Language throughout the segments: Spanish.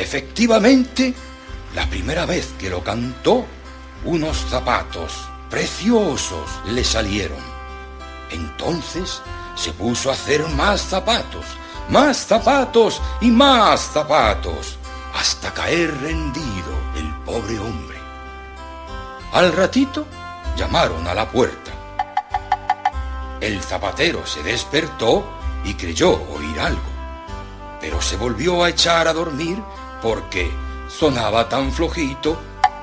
Efectivamente, la primera vez que lo cantó, unos zapatos preciosos le salieron. Entonces se puso a hacer más zapatos y más zapatos, hasta caer rendido el pobre hombre. Al ratito llamaron a la puerta. El zapatero se despertó y creyó oír algo, pero se volvió a echar a dormir porque sonaba tan flojito.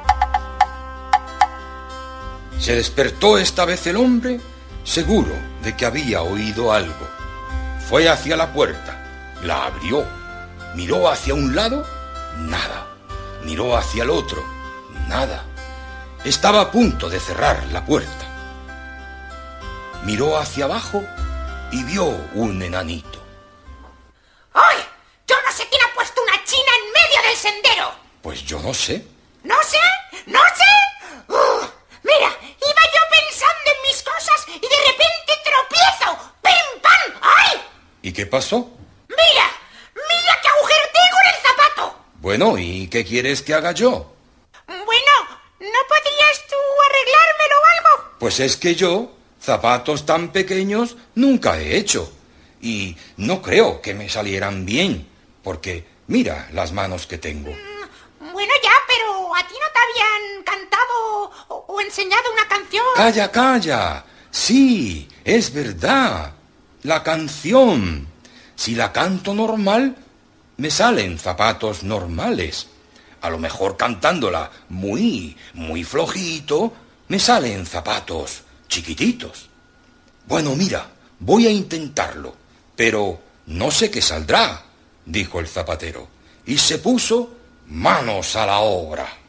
Se despertó esta vez el hombre, seguro de que había oído algo. Fue hacia la puerta, la abrió, miró hacia un lado, nada. Miró hacia el otro, nada. Estaba a punto de cerrar la puerta. Miró hacia abajo y vio un enanito. ¡Ay! Yo no sé quién ha puesto una china en medio del sendero. Pues yo no sé. ¿No sé? ¿No sé? Mira, iba yo pensando en mis cosas y de repente tropiezo. ¡Pim, pam! ¡Ay! ¿Y qué pasó? ¡Mira! ¡Mira qué agujero tengo en el zapato! Bueno, ¿y qué quieres que haga yo? Bueno, ¿no podrías tú arreglármelo o algo? Pues es que yo zapatos tan pequeños nunca he hecho. Y no creo que me salieran bien, porque mira las manos que tengo. Bueno, ya, pero ¿a ti no te habían cantado o enseñado una canción? ¡Calla, calla! Sí, es verdad. La canción. Si la canto normal, me salen zapatos normales. A lo mejor cantándola muy flojito, me salen zapatos chiquititos. Bueno, mira, voy a intentarlo, pero no sé qué saldrá, dijo el zapatero, y se puso manos a la obra.